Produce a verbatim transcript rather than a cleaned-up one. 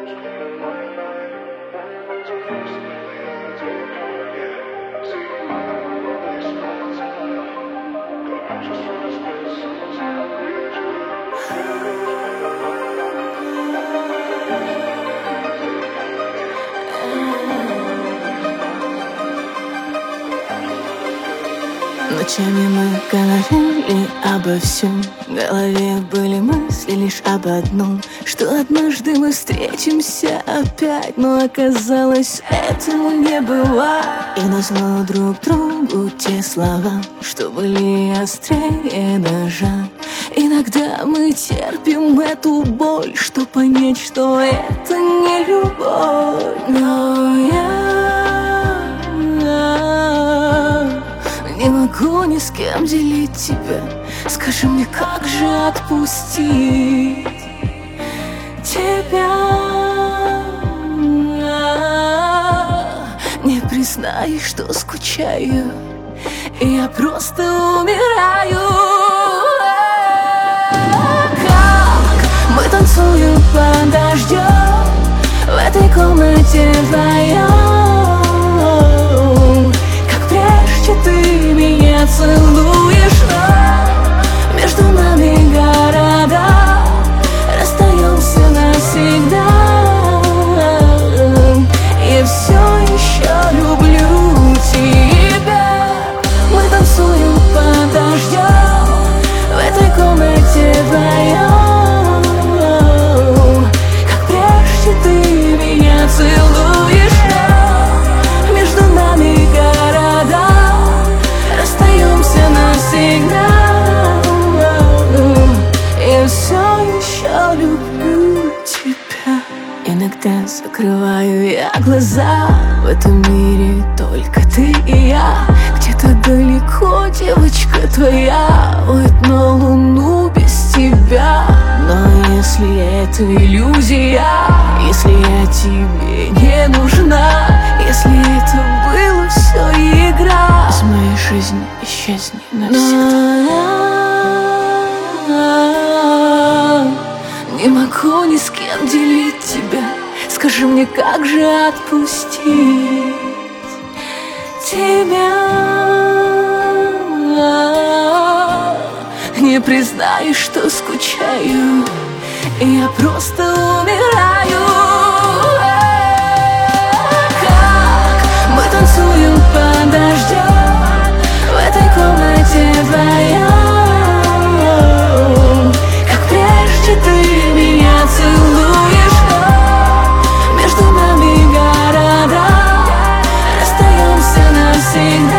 Ночами мы говорили обо всем, в голове были мысли лишь об одном, что однажды мы встретимся опять, но оказалось, этому не бывает. И назло друг другу те слова, что были острее ножа. Иногда мы терпим эту боль, чтоб понять, что это не любовь. Но я не могу ни с кем делить тебя. Скажи мне, как же отпустить тебя? Не признай, что скучаю, и я просто умираю. Как мы танцуем под дождем в этой комнате вдвоем, как прежде ты меня целуешь, но между нами города, расстаемся навсегда. Я все еще люблю тебя. Мы танцуем под дождем в этой комнате вдвоем, как прежде ты меня целуешь, но между нами города, расстаемся навсегда. Я все еще люблю тебя. Иногда закрываю я глаза, в этом мире только ты и я. Где-то далеко девочка твоя воет на луну без тебя. Но если это иллюзия, если я тебе не нужна, если это было все игра, из моей жизни исчезни навсегда. Не могу ни с кем делить тебя. Скажи мне, как же отпустить тебя? Не признаю, что скучаю, и я просто умираю. Как мы танцуем под дождем в этой комнате вдвоем, как прежде ты меня целуешь, но между нами города, расстаемся навсегда.